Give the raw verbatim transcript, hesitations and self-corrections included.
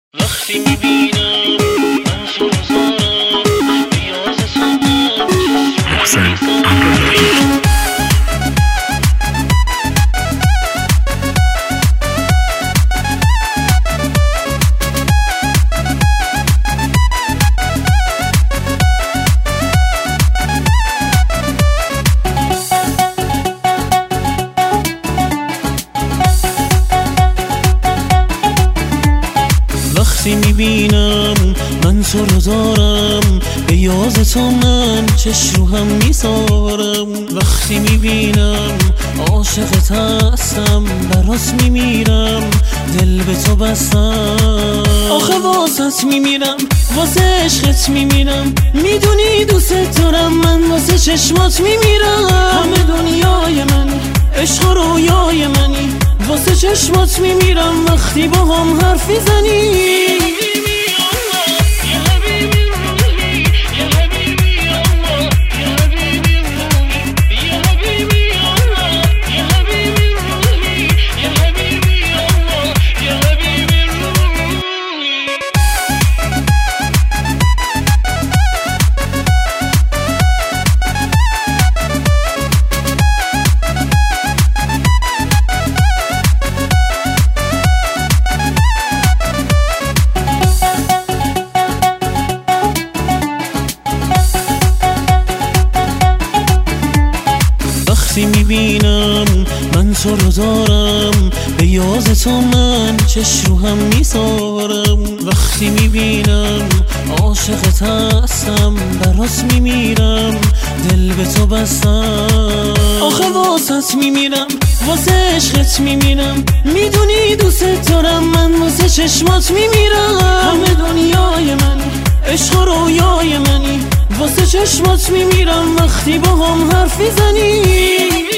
وقتی میبینم من تو رو زارم بیاز سامن محسن امرایی. وقتی میبینم من تو رو دارم به یاز تو من چش رو هم میذارم. وقتی میبینم عاشقت هستم برات میمیرم دل به تو بستم. آخه واسط میمیرم واسه عشقت میمیرم میدونی دوست دارم من واسه چشمات میمیرم. همه دنیای منی عشق و رویای منی واسه چشمات میمیرم وقتی با هم حرف میزنی. وقتی میبینم من تو رو دارم به یاز تو من چش رو هم میذارم. وقتی میبینم عاشقت هستم برات میمیرم دل به تو بستم. آخه واسط میمیرم واسه عشقت میمیرم میدونی دوست دارم من واسه چشمات میمیرم. همه دنیای منی عشق و رویای منی واسه چشمات میمیرم وقتی با هم حرف میزنی.